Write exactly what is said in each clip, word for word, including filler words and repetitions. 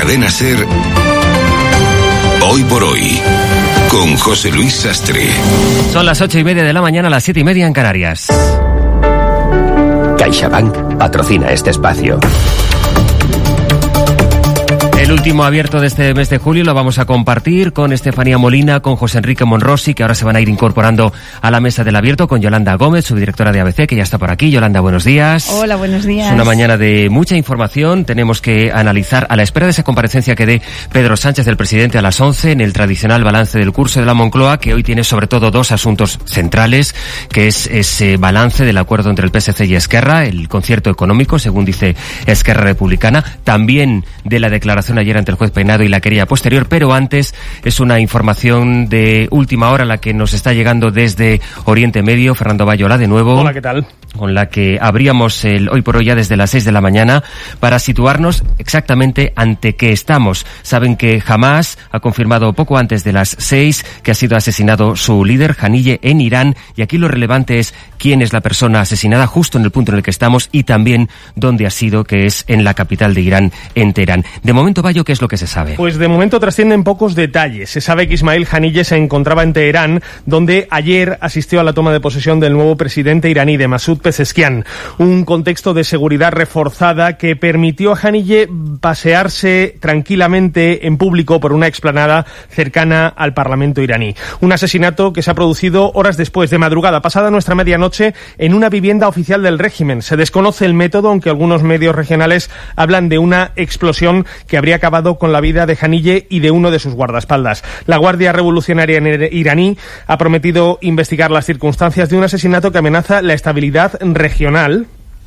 Cadena SER, Hoy por Hoy, con José Luis Sastre. Son las ocho y media de la mañana, las siete y media en Canarias. CaixaBank patrocina este espacio. El último abierto de este mes de julio lo vamos a compartir con Estefanía Molina, con José Enrique Monrosi, que ahora se van a ir incorporando a la mesa del abierto, con Yolanda Gómez, subdirectora de A B C, que ya está por aquí. Yolanda, buenos días. Hola, buenos días. Es una mañana de mucha información. Tenemos que analizar, a la espera de esa comparecencia que dé Pedro Sánchez, del presidente, a las once, en el tradicional balance del curso de la Moncloa, que hoy tiene sobre todo dos asuntos centrales, que es ese balance del acuerdo entre el P S C y Esquerra, el concierto económico, según dice Esquerra Republicana, también de la declaración ayer ante el juez Peinado y la querella posterior, pero antes es una información de última hora la que nos está llegando desde Oriente Medio. Fernando Bayola, de nuevo. Hola, ¿qué tal? Con la que abríamos el Hoy por Hoy ya desde las seis de la mañana para situarnos exactamente ante qué estamos. Saben que Hamás ha confirmado poco antes de las seis que ha sido asesinado su líder, Haniyeh, en Irán, y aquí lo relevante es quién es la persona asesinada, justo en el punto en el que estamos, y también dónde ha sido, que es en la capital de Irán, en Teherán. De momento, Bayo, ¿qué es lo que se sabe? Pues de momento trascienden pocos detalles. Se sabe que Ismail Haniyeh se encontraba en Teherán, donde ayer asistió a la toma de posesión del nuevo presidente iraní, de Masoud Pezeshkian. Un contexto de seguridad reforzada que permitió a Haniyeh pasearse tranquilamente en público por una explanada cercana al Parlamento iraní. Un asesinato que se ha producido horas después, de madrugada, pasada nuestra medianoche, en una vivienda oficial del régimen. Se desconoce el método, aunque algunos medios regionales hablan de una explosión que habría acabado con la vida de Haniyeh y de uno de sus guardaespaldas. La Guardia Revolucionaria iraní ha prometido investigar las circunstancias de un asesinato que amenaza la estabilidad regional.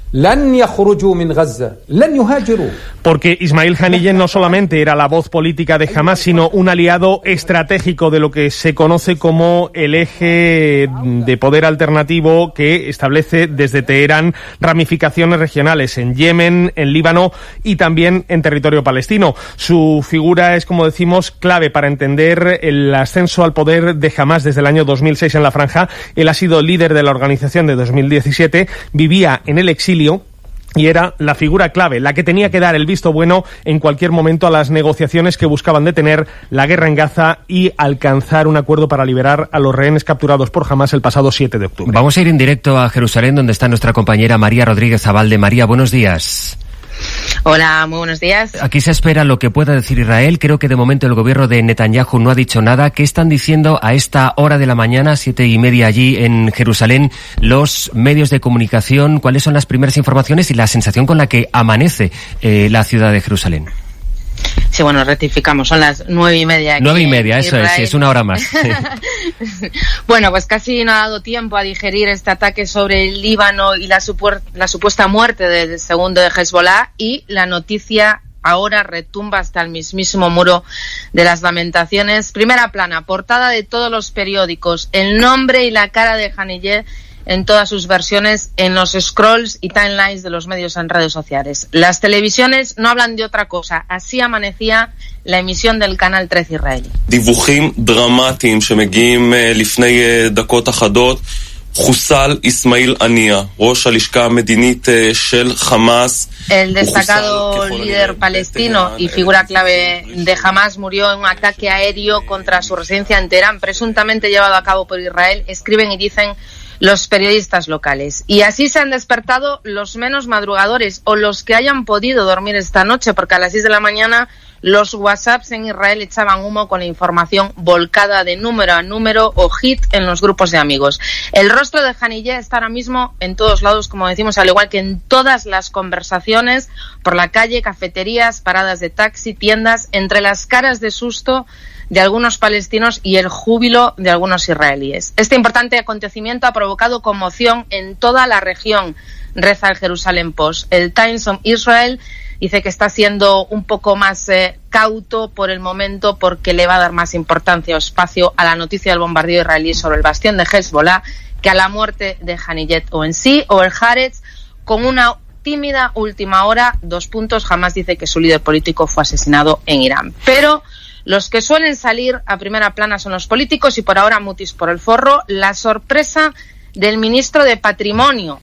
Porque Ismail Haniyeh no solamente era la voz política de Hamás, sino un aliado estratégico de lo que se conoce como el eje de poder alternativo, que establece desde Teherán ramificaciones regionales en Yemen, en Líbano y también en territorio palestino. Su figura es, como decimos, clave para entender el ascenso al poder de Hamás desde el año dos mil seis en la franja. Él ha sido líder de la organización de dos mil diecisiete, vivía en el exilio y era la figura clave, la que tenía que dar el visto bueno en cualquier momento a las negociaciones que buscaban detener la guerra en Gaza y alcanzar un acuerdo para liberar a los rehenes capturados por Hamás el pasado siete de octubre. Vamos a ir en directo a Jerusalén, donde está nuestra compañera María Rodríguez Zabalde. María, buenos días. Hola, muy buenos días. Aquí se espera lo que pueda decir Israel. Creo que de momento el gobierno de Netanyahu no ha dicho nada. ¿Qué están diciendo a esta hora de la mañana, siete y media allí en Jerusalén, los medios de comunicación? ¿Cuáles son las primeras informaciones y la sensación con la que amanece eh, la ciudad de Jerusalén? Sí, bueno, rectificamos, son las nueve y media. Aquí nueve y media, eso es, sí, es una hora más. Sí. Bueno, pues casi no ha dado tiempo a digerir este ataque sobre el Líbano y la, supuer- la supuesta muerte del segundo de Hezbollah, y la noticia ahora retumba hasta el mismísimo muro de las lamentaciones. Primera plana, portada de todos los periódicos, el nombre y la cara de Haniyeh en todas sus versiones en los scrolls y timelines de los medios en redes sociales. Las televisiones no hablan de otra cosa. Así amanecía la emisión del Canal trece israelí. דיווחים דרמטיים שמגיעים לפני דקות אחדות. חוסל איסמעיל הנייה, ראש הלשכה המדינית של חמאס. El destacado líder palestino y figura clave de Hamás murió en un ataque aéreo contra su residencia en Teherán, presuntamente llevado a cabo por Israel, escriben y dicen los periodistas locales. Y así se han despertado los menos madrugadores, o los que hayan podido dormir esta noche, porque a las seis de la mañana los WhatsApps en Israel echaban humo con la información volcada de número a número o hit en los grupos de amigos. El rostro de Haniyeh está ahora mismo en todos lados, como decimos, al igual que en todas las conversaciones, por la calle, cafeterías, paradas de taxi, tiendas, entre las caras de susto de algunos palestinos y el júbilo de algunos israelíes. Este importante acontecimiento ha provocado conmoción en toda la región, reza el Jerusalem Post. El Times of Israel dice que está siendo un poco más eh, cauto por el momento, porque le va a dar más importancia o espacio a la noticia del bombardeo israelí sobre el bastión de Hezbollah que a la muerte de Haniyeh o en sí, o el Haaretz, con una tímida última hora, dos puntos, Hamás dice que su líder político fue asesinado en Irán. Pero los que suelen salir a primera plana son los políticos, y por ahora mutis por el forro, la sorpresa del ministro de Patrimonio,